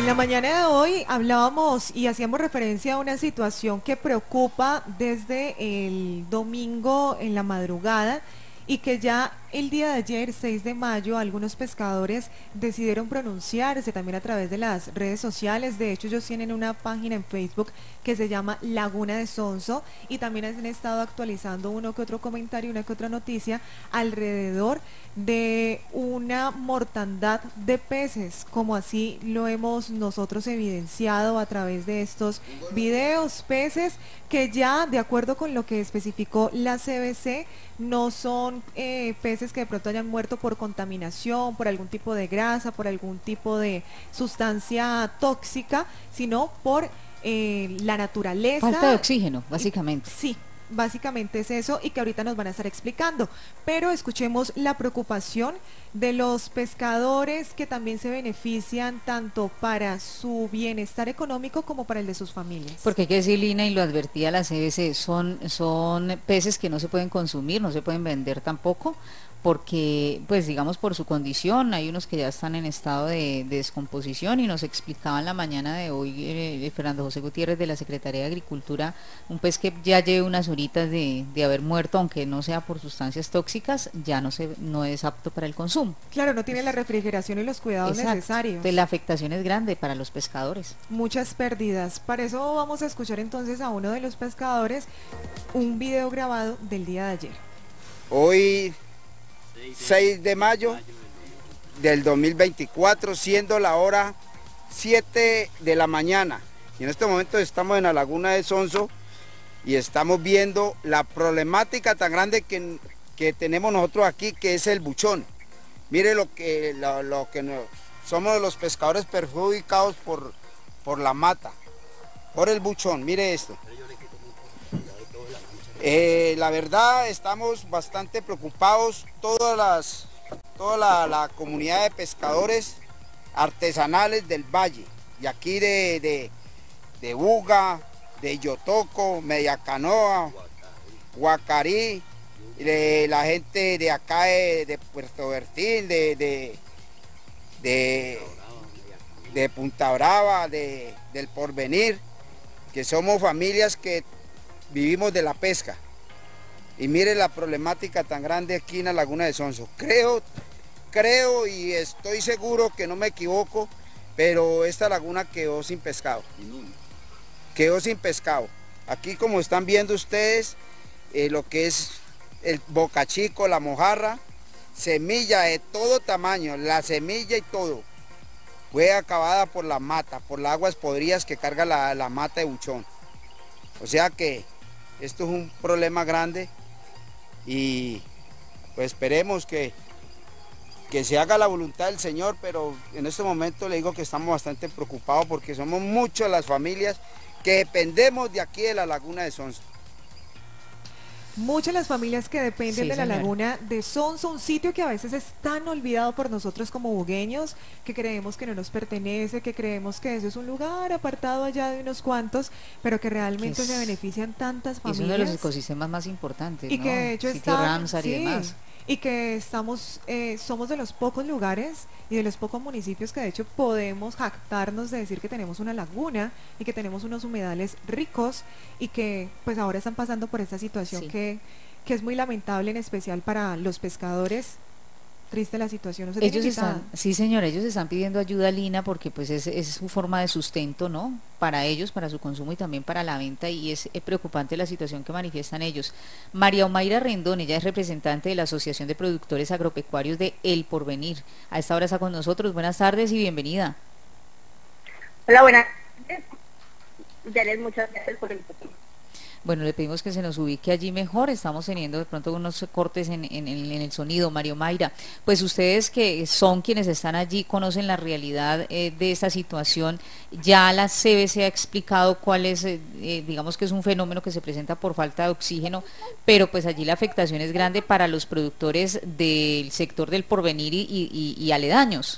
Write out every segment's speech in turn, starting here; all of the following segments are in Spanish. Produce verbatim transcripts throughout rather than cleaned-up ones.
En la mañana de hoy hablábamos y hacíamos referencia a una situación que preocupa desde el domingo en la madrugada y que ya el día de ayer, seis de mayo, algunos pescadores decidieron pronunciarse también a través de las redes sociales. De hecho, ellos tienen una página en Facebook que se llama Laguna de Sonso y también han estado actualizando uno que otro comentario, una que otra noticia alrededor de una mortandad de peces, como así lo hemos nosotros evidenciado a través de estos videos, peces que ya, de acuerdo con lo que especificó la C B C, no son eh, peces que de pronto hayan muerto por contaminación, por algún tipo de grasa, por algún tipo de sustancia tóxica, sino por eh, la Falta de naturaleza. oxígeno, Y, básicamente. sí, básicamente es eso y que ahorita nos van a estar explicando. Pero escuchemos la preocupación de los pescadores que también se benefician tanto para su bienestar económico como para el de sus familias. Porque hay que decir, Lina, y lo advertía la C B C, son, son peces que no se pueden consumir, no se pueden vender tampoco, porque, pues digamos, por su condición, hay unos que ya están en estado de, de descomposición y nos explicaba en la mañana de hoy eh, Fernando José Gutiérrez de la Secretaría de Agricultura, un pez que ya lleva unas horitas de, de haber muerto, aunque no sea por sustancias tóxicas, ya no, se, no es apto para el consumo. Claro, no tiene la Pues, refrigeración y los cuidados exacto, entonces la necesarios. afectación es grande para los pescadores. Muchas pérdidas. Para eso vamos a escuchar entonces a uno de los pescadores un video grabado del día de ayer. Hoy, seis de mayo del dos mil veinticuatro, siendo la hora siete de la mañana. Y en este momento estamos en la laguna de Sonso y estamos viendo la problemática tan grande que, que tenemos nosotros aquí, que es el buchón. Mire lo que, lo, lo que nos, somos los pescadores perjudicados por, por la mata, por el buchón. Mire esto. Eh, la verdad estamos bastante preocupados, todas las, toda la, la comunidad de pescadores artesanales del valle, y aquí de, de, de Buga, de Yotoco, Media Canoa, Guacarí, de la gente de acá de, de Puerto Bertín, de, de, de, de Punta Brava, de, del Porvenir, que somos familias que vivimos de la pesca. Y mire la problemática tan grande aquí en la laguna de Sonso. Creo, creo y estoy seguro que no me equivoco, pero esta laguna quedó sin pescado. Quedó sin pescado. Aquí, como están viendo ustedes, eh, lo que es el bocachico, la mojarra, semilla de todo tamaño, la semilla y todo, fue acabada por la mata, por las aguas podridas que carga la, la mata de buchón. O sea que esto es un problema grande y pues esperemos que, que se haga la voluntad del Señor, pero en este momento le digo que estamos bastante preocupados porque somos muchas las familias que dependemos de aquí de la laguna de Sonso. Muchas las familias que dependen Sí, de la señora. laguna de Sonso, un sitio que a veces es tan olvidado por nosotros como bugueños, que creemos que no nos pertenece, que creemos que eso es un lugar apartado allá de unos cuantos, pero que Que realmente se es, benefician tantas y es uno de los familias ecosistemas más importantes, y que ¿no? de hecho Sitio están, Ramsar y sí, demás. y que estamos, eh, somos de los pocos lugares y de los pocos municipios que de hecho podemos jactarnos de decir que tenemos una laguna y que tenemos unos humedales ricos y que pues ahora están pasando por esta situación Sí. que, que es muy lamentable, en especial para los pescadores. Triste la situación. Usted tiene Ellos invitada. están, sí señora, ellos están pidiendo ayuda, Lina, porque pues es, es su forma de sustento, ¿no? Para ellos, para su consumo y también para la venta, y es eh, preocupante la situación que manifiestan ellos. María Omaira Rendón, ella es representante de la Asociación de Productores Agropecuarios de El Porvenir. A esta hora está con nosotros. Buenas tardes y bienvenida. Hola, buenas tardes. Yares, muchas gracias por el tiempo. Bueno, le pedimos que se nos ubique allí mejor. Estamos teniendo de pronto unos cortes en, en, en el sonido, Mario Mayra. Pues ustedes que son quienes están allí, conocen la realidad eh, de esta situación. Ya la C B C ha explicado cuál es, eh, eh, digamos que es un fenómeno que se presenta por falta de oxígeno, pero pues allí la afectación es grande para los productores del sector del Porvenir y, y, y aledaños.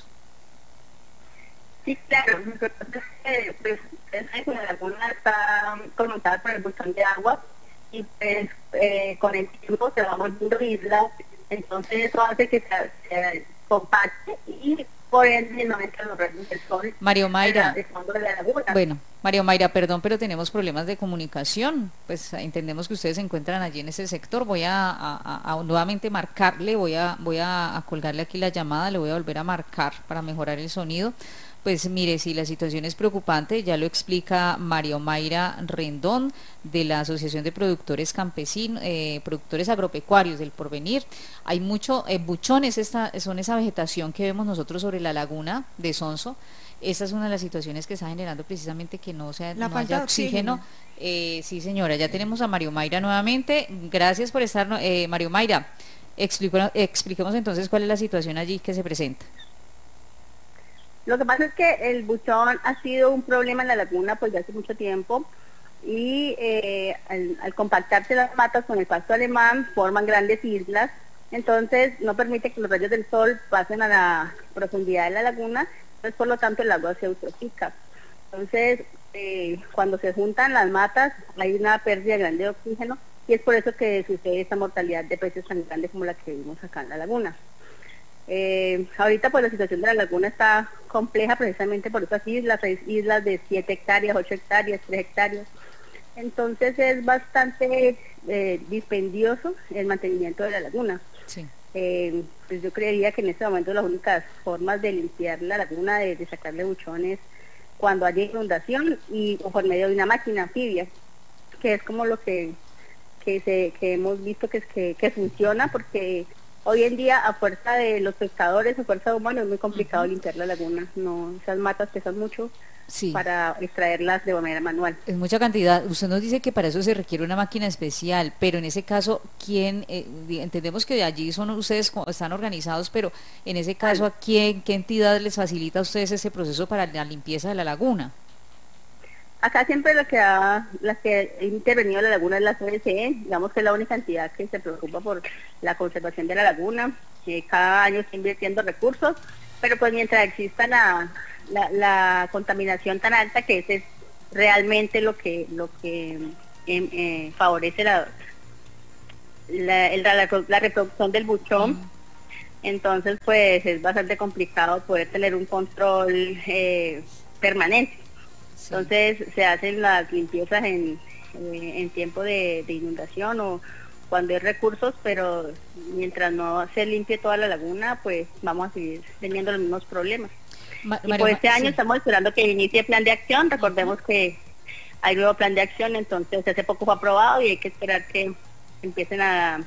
Sí, claro, lo que pasa es que pues, ustedes saben que la laguna está conectada por el buzón de agua y pues eh, con el tiempo se va volviendo isla, entonces eso hace que se, se compacte y por ende no entran los rayos del sol Mario Mayra, al fondo de la laguna. bueno, Mario Mayra, perdón, pero tenemos problemas de comunicación. Pues entendemos que ustedes se encuentran allí en ese sector. Voy a, a- a- a nuevamente marcarle, voy a, voy a, a colgarle aquí la llamada, le voy a volver a marcar para mejorar el sonido. Pues mire, si la situación es preocupante, ya lo explica Mario Mayra Rendón de la Asociación de Productores Campesinos, eh, Productores Agropecuarios del Porvenir. Hay mucho, eh, buchones, esta, son esa vegetación que vemos nosotros sobre la laguna de Sonso. Esa es una de las situaciones que está generando precisamente que no, sea, La no falta haya de oxígeno. oxígeno. Eh, sí, señora, ya tenemos a Mario Mayra nuevamente. Gracias por estar, no- eh, Mario Mayra. Explico- expliquemos entonces cuál es la situación allí que se presenta. Lo que pasa es que el buchón ha sido un problema en la laguna pues de hace mucho tiempo y eh, al, al compactarse las matas con el pasto alemán forman grandes islas, entonces no permite que los rayos del sol pasen a la profundidad de la laguna, entonces por lo tanto el agua se eutrofica. Entonces eh, cuando se juntan las matas hay una pérdida grande de oxígeno y es por eso que sucede esta mortalidad de peces tan grande como la que vimos acá en la laguna. Eh, ahorita pues la situación de la laguna está compleja precisamente por estas islas, seis islas de siete hectáreas, ocho hectáreas, tres hectáreas. Entonces es bastante eh, dispendioso el mantenimiento de la laguna. Sí. Eh, pues yo creería que en este momento las únicas formas de limpiar la laguna, de, de sacarle buchones cuando haya inundación y o por medio de una máquina anfibia, que es como lo que que se que hemos visto que es que, que funciona, porque hoy en día a fuerza de los pescadores, a fuerza de humanos es muy complicado Ujú. limpiar la laguna. No, esas matas pesan mucho Sí. para extraerlas de manera manual. Es mucha cantidad. Usted nos dice que para eso se requiere una máquina especial, pero en ese caso, ¿quién? Eh, di- entendemos que allí son ustedes co- están organizados, pero en ese caso, ¿a quién, qué entidad les facilita a ustedes ese proceso para la limpieza de la laguna? Acá siempre la que ha, la que ha intervenido en la laguna es la C B C, digamos que es la única entidad que se preocupa por la conservación de la laguna, que cada año está invirtiendo recursos, pero pues mientras exista la, la, la contaminación tan alta, que ese es realmente lo que lo que em, eh, favorece la, la, el- la, la reproducción del buchón, Mm, entonces pues es bastante complicado poder tener un control eh, permanente. sí. Entonces se hacen las limpiezas en, eh, en tiempo de, de inundación o cuando hay recursos, pero mientras no se limpie toda la laguna, pues vamos a seguir teniendo los mismos problemas. Ma- Y Mario por Ma- este año sí. estamos esperando que inicie el plan de acción. Recordemos que hay nuevo plan de acción, entonces hace poco fue aprobado y hay que esperar que empiecen a,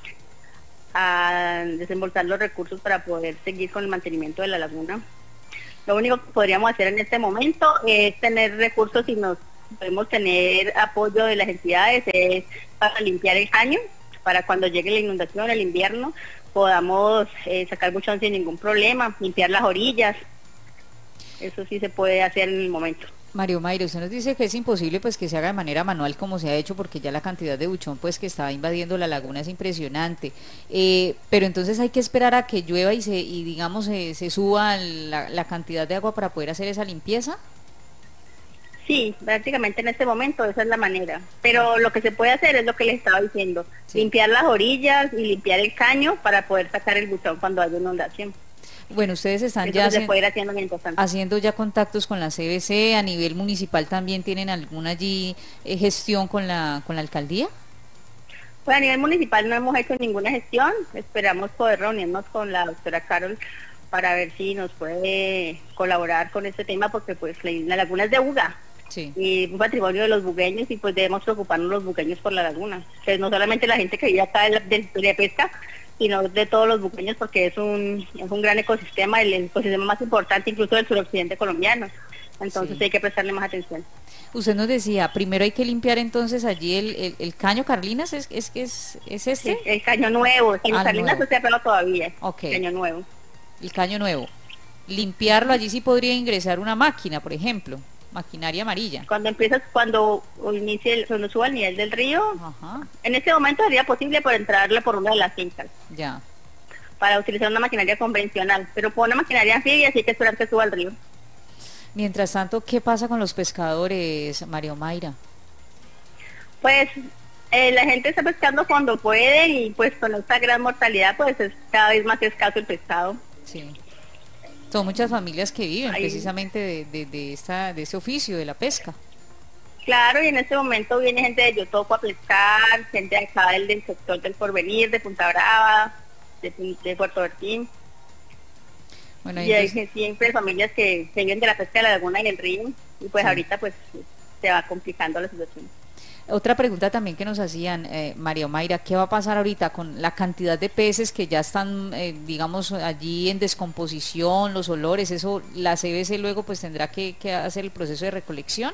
a desembolsar los recursos para poder seguir con el mantenimiento de la laguna. Lo único que podríamos hacer en este momento es tener recursos y nos podemos tener apoyo de las entidades es para limpiar el caño, para cuando llegue la inundación, el invierno, podamos eh, sacar buchón sin ningún problema, limpiar las orillas. Eso sí se puede hacer en el momento. Mario Mayra, usted nos dice que es imposible pues que se haga de manera manual como se ha hecho porque ya la cantidad de buchón pues que está invadiendo la laguna es impresionante. Eh, pero entonces hay que esperar a que llueva y se y digamos se, se suba la, la cantidad de agua para poder hacer esa limpieza. Sí, prácticamente en este momento esa es la manera. Pero lo que se puede hacer es lo que les estaba diciendo, Sí. limpiar las orillas y limpiar el caño para poder sacar el buchón cuando haya inundación. Bueno, ustedes están Eso ya que se hacen- puede ir haciendo mientras tanto. haciendo ya contactos con la C B C a nivel municipal, también tienen alguna allí eh, gestión con la con la alcaldía. Pues a nivel municipal no hemos hecho ninguna gestión, esperamos poder reunirnos con la doctora Carol para ver si nos puede colaborar con este tema, porque pues la, la laguna es de Buga Sí. y un patrimonio de los bugueños y pues debemos preocuparnos los bugueños por la laguna, que no solamente la gente que vive acá de, la- de- de pesca, sino de todos los bugueños, porque es un, es un gran ecosistema, el ecosistema más importante incluso del suroccidente colombiano, entonces Sí. hay que prestarle más atención. Usted nos decía, primero hay que limpiar entonces allí el, el, el caño Carlinas, ¿es, es que es, es este? Sí, el caño nuevo, el caño Ah, Salinas nuevo. no se ha cerrado todavía, Ok. caño nuevo. El caño nuevo. Limpiarlo, allí sí podría ingresar una máquina, por ejemplo, maquinaria amarilla. Cuando empiezas, cuando inicie, el, cuando suba el nivel del río, Ajá, en este momento sería posible por entrarle por una de las fincas, ya. para utilizar una maquinaria convencional, pero por una maquinaria anfibia sí hay que esperar que suba el río. Mientras tanto, ¿qué pasa con los pescadores, Mario Mayra? Pues eh, la gente está pescando cuando puede y pues con esta gran mortalidad pues es cada vez más escaso el pescado. Sí. Son muchas familias que viven Ahí. precisamente de, de, de, esta, de ese oficio, de la pesca. Claro, y en este momento viene gente de Yotoco a pescar, gente de acá del, del sector del Porvenir, de Punta Brava, de, de Puerto Bertín. Bueno, y hay entonces, siempre familias que viven de la pesca de la laguna y el río, y pues sí. ahorita pues se va complicando la situación. Otra pregunta también que nos hacían, eh, María Omaira, ¿qué va a pasar ahorita con la cantidad de peces que ya están, eh, digamos, allí en descomposición, los olores? Eso, la C B C luego pues tendrá que, que hacer el proceso de recolección.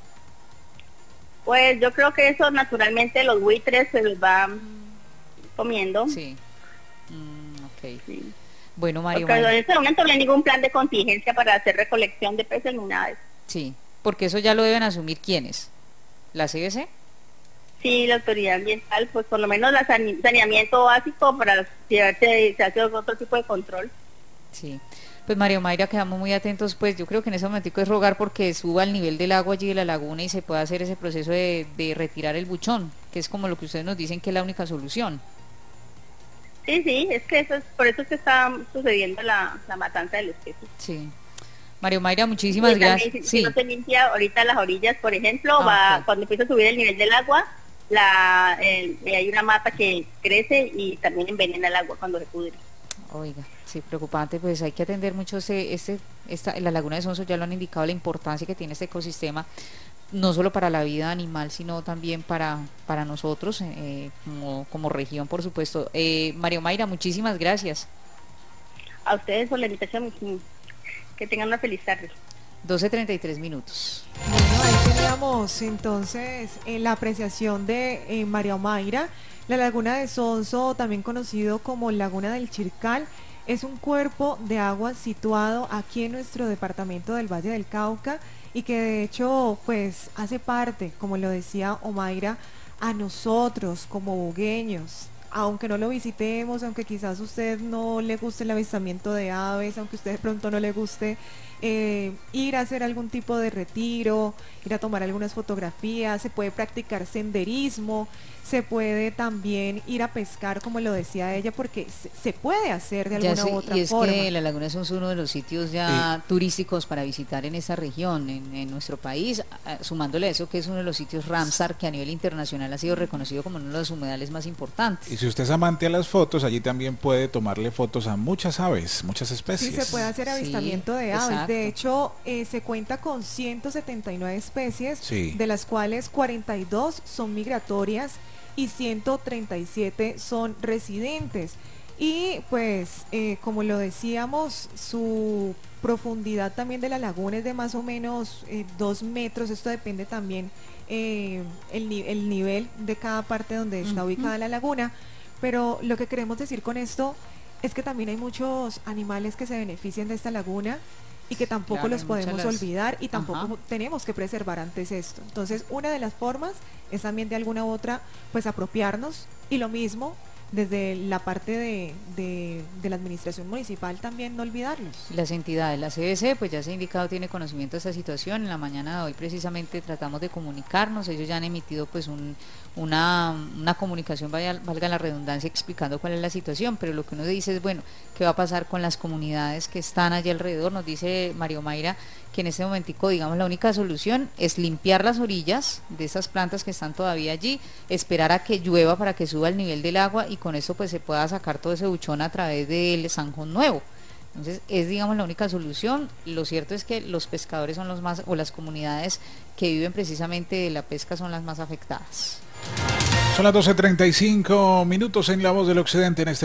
Pues yo creo que eso naturalmente los buitres se los van comiendo. Sí. Mm, ok. Sí. Bueno, María Porque Omaira. en este momento no hay ningún plan de contingencia para hacer recolección de peces ni nada de eso. Sí, porque eso ya lo deben asumir ¿quiénes? ¿La C B C? Sí, la autoridad ambiental, pues por lo menos la sane- saneamiento básico para si se, se hace otro tipo de control. Sí. Pues María Omaira, quedamos muy atentos, pues yo creo que en ese momentico es rogar porque suba el nivel del agua allí de la laguna y se pueda hacer ese proceso de, de retirar el buchón, que es como lo que ustedes nos dicen que es la única solución. Sí, sí, es que eso es, por eso es que está sucediendo la, la matanza de los peces. Sí. María Omaira, muchísimas Y también, gracias. si, si Sí. no se limpia ahorita las orillas, por ejemplo, Ah, va ok. cuando empieza a subir el nivel del agua, la eh, hay una mata que crece y también envenena el agua cuando se pudre. Oiga, sí, preocupante, pues hay que atender mucho ese, este, esta, la laguna de Sonso ya lo han indicado la importancia que tiene este ecosistema, no solo para la vida animal, sino también para, para nosotros, eh, como, como región, por supuesto. Eh, María Omaira, muchísimas gracias. A ustedes por la invitación, que tengan una feliz tarde. doce treinta y tres minutos. Bueno, ahí teníamos entonces eh, la apreciación de eh, María Omaira. La laguna de Sonso, también conocido como Laguna del Chircal, es un cuerpo de agua situado aquí en nuestro departamento del Valle del Cauca y que de hecho pues hace parte, como lo decía Omaira, a nosotros como bugueños. Aunque no lo visitemos, aunque quizás a usted no le guste el avistamiento de aves, aunque a usted de pronto no le guste eh, ir a hacer algún tipo de retiro, ir a tomar algunas fotografías, se puede practicar senderismo, se puede también ir a pescar, como lo decía ella, porque se, se puede hacer de Ya alguna sé, u otra y es forma. que la Laguna Sonso es uno de los sitios ya turísticos para visitar en esta región, en, en nuestro país, a- sumándole a eso que es uno de los sitios Ramsar que a nivel internacional ha sido reconocido como uno de los humedales más importantes. Y si usted es amante a las fotos, allí también puede tomarle fotos a muchas aves, muchas especies. Sí, se puede hacer avistamiento Sí, de aves. exacto. De hecho, eh, se cuenta con ciento setenta y nueve especies, Sí. de las cuales cuarenta y dos son migratorias y ciento treinta y siete son residentes. Y pues, eh, como lo decíamos, su profundidad también de la laguna es de más o menos eh, dos metros. Esto depende también eh, el, ni- el nivel de cada parte donde está Ujú. ubicada la laguna. Pero lo que queremos decir con esto es que también hay muchos animales que se benefician de esta laguna y que tampoco Claro, los hay podemos muchas las- olvidar y tampoco Ajá. tenemos que preservar antes esto. Entonces, una de las formas es también de alguna u otra, pues apropiarnos, y lo mismo desde la parte de, de, de la administración municipal también no olvidarlos. Las entidades, la C B C, pues ya se ha indicado, tiene conocimiento de esta situación. En la mañana de hoy precisamente tratamos de comunicarnos, ellos ya han emitido pues un, una, una comunicación, vaya, valga la redundancia, explicando cuál es la situación, pero lo que uno dice es, bueno, ¿qué va a pasar con las comunidades que están allí alrededor? Nos dice Mario Mayra que en este momentico, digamos, la única solución es limpiar las orillas de esas plantas que están todavía allí, esperar a que llueva para que suba el nivel del agua y con eso pues se pueda sacar todo ese buchón a través del zanjón nuevo. Entonces es, digamos, la única solución. Lo cierto es que los pescadores son los más, o las comunidades que viven precisamente de la pesca son las más afectadas. Son las doce treinta y cinco minutos en La Voz del Occidente en este